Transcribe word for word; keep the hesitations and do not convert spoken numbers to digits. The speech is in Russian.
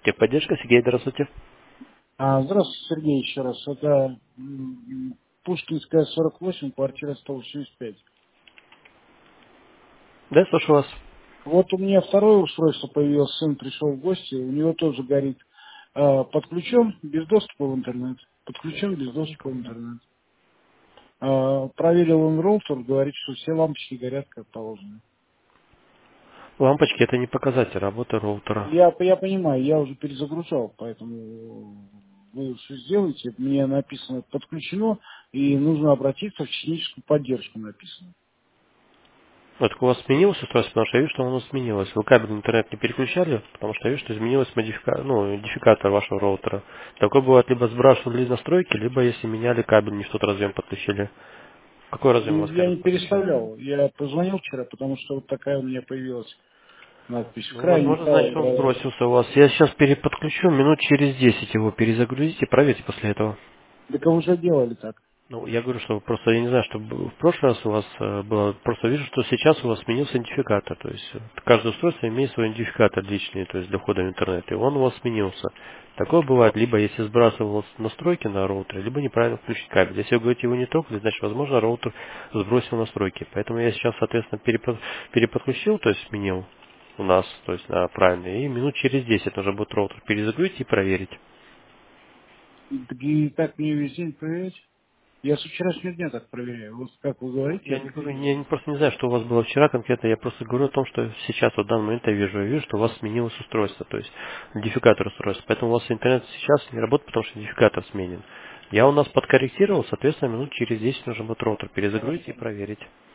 Техподдержка, Сергей, здравствуйте. А, здравствуйте, Сергей, еще раз. Это м, Пушкинская, сорок восемь, квартира сто восемьдесят пять. Да, слушаю вас. Вот у меня второе устройство появилось, сын пришел в гости, у него тоже горит. А, подключен без доступа в интернет. Подключен без доступа в интернет. А, проверил он роутер, говорит, что все лампочки горят как положено. Лампочки это не показатель работы роутера. Я, я понимаю, я уже перезагружал, поэтому вы все сделаете. Мне написано подключено, и нужно обратиться в техническую поддержку написано. Вот у вас сменилось устройство, потому что я вижу, что оно сменилось. Вы кабель интернет не переключали, потому что я вижу, что изменилась модифика... ну, идентификатор вашего роутера. Такое бывает, либо сбрасывали настройки, либо если меняли кабель, не в тот разъем подключили. Какой разъем у Ну, вас я кабель не подключен? переставлял. Я позвонил вчера, потому что вот такая у меня появилась надпись. В Ну, крайнем возможно, значит, он правом. сбросился у вас. Я сейчас переподключу, минут через десять его перезагрузите, проверьте после этого. Да кого уже делали так? Ну, я говорю, что просто я не знаю, что б- в прошлый раз у вас э, было, просто вижу, что сейчас у вас сменился идентификатор. То есть э, каждое устройство имеет свой идентификатор личный, то есть для входа в интернет, и он у вас сменился. Такое бывает, либо если сбрасывал настройки на роутере, либо неправильно включить кабель. Если вы говорите, его не трогали, значит, возможно, роутер сбросил настройки. Поэтому я сейчас, соответственно, перепод- переподключил, то есть сменил у нас, то есть на правильный, и минут через десять нужно будет роутер перезагрузить и проверить. Так и так мне весь день проверять? Я с вчерашнего дня так проверяю. Вот как вы Ну, говорите, я я не так говорю, и я делаю. не- просто не знаю, что у вас было вчера конкретно, я просто говорю о том, что сейчас, вот в данный момент я вижу, я вижу, что у вас сменилось устройство, то есть идентификатор устройства, поэтому у вас интернет сейчас не работает, потому что идентификатор сменен. Я у нас подкорректировал, соответственно, минут через десять нужно будет роутер перезагрузить и Хорошо. проверить.